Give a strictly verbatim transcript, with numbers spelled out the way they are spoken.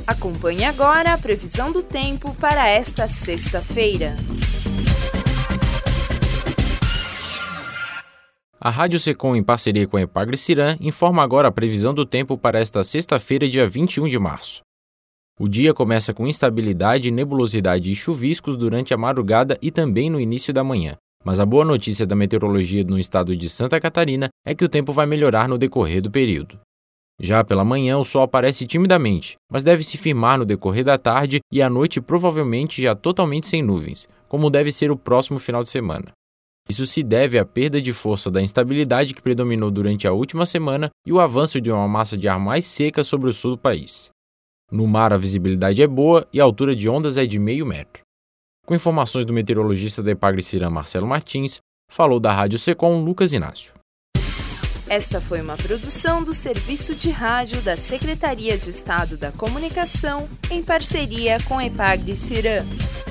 Acompanhe agora a previsão do tempo para esta sexta-feira. A Rádio Secom, em parceria com a Epagre-Ciran, informa agora a previsão do tempo para esta sexta-feira, dia vinte e um de março. O dia começa com instabilidade, nebulosidade e chuviscos durante a madrugada e também no início da manhã. Mas a boa notícia da meteorologia no estado de Santa Catarina é que o tempo vai melhorar no decorrer do período. Já pela manhã, o sol aparece timidamente, mas deve se firmar no decorrer da tarde e à noite provavelmente já totalmente sem nuvens, como deve ser o próximo final de semana. Isso se deve à perda de força da instabilidade que predominou durante a última semana e o avanço de uma massa de ar mais seca sobre o sul do país. No mar, a visibilidade é boa e a altura de ondas é de meio metro. Com informações do meteorologista da Epagre-Ciran, Marcelo Martins, falou da Rádio Secom, Lucas Inácio. Esta foi uma produção do Serviço de Rádio da Secretaria de Estado da Comunicação, em parceria com a Epagre-Ciran.